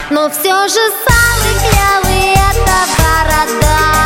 Но все же самый клевый — это борода.